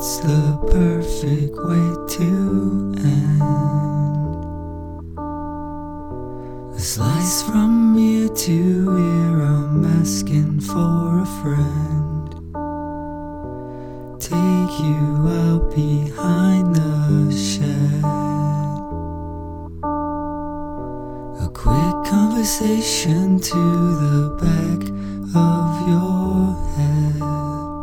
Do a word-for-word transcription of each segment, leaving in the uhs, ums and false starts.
It's the perfect way to end. A slice from ear to ear, I'm asking for a friend. Take you out behind the shed. A quick conversation to the back of your head.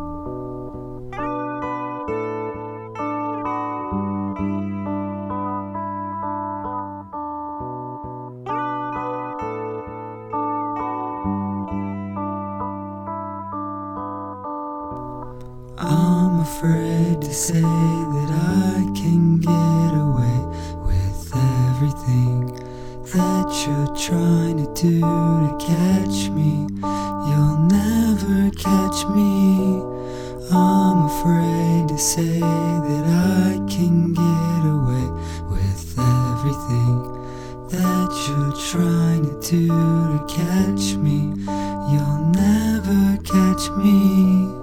I'm afraid to say that I can get away with everything that you're trying to do to catch me. You'll never catch me. I'm afraid to say that I can get away with everything that you're trying to do to catch me. You'll never catch me.